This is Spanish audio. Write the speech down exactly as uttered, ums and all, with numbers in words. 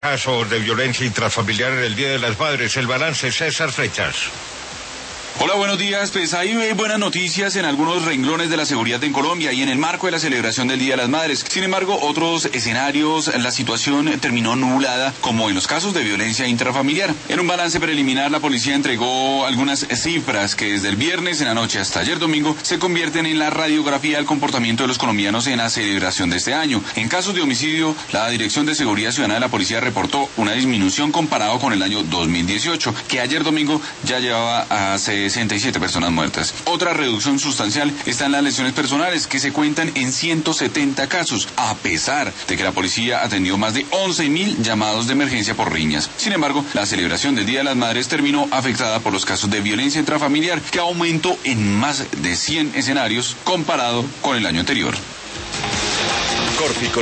Casos de violencia intrafamiliar en el Día de las Madres. El balance, César Flechas. Hola, buenos días. Pues hay buenas noticias en algunos renglones de la seguridad en Colombia y en el marco de la celebración del Día de las Madres. Sin embargo, otros escenarios, la situación terminó nublada, como en los casos de violencia intrafamiliar. En un balance preliminar, la policía entregó algunas cifras que desde el viernes en la noche hasta ayer domingo se convierten en la radiografía del comportamiento de los colombianos en la celebración de este año. En casos de homicidio, la Dirección de Seguridad Ciudadana de la Policía reportó una disminución comparado con el año dos mil dieciocho, que ayer domingo ya llevaba a sesenta y siete personas muertas. Otra reducción sustancial está en las lesiones personales, que se cuentan en ciento setenta casos, a pesar de que la policía atendió más de once mil llamados de emergencia por riñas. Sin embargo, la celebración del Día de las Madres terminó afectada por los casos de violencia intrafamiliar, que aumentó en más de cien escenarios comparado con el año anterior. Corfi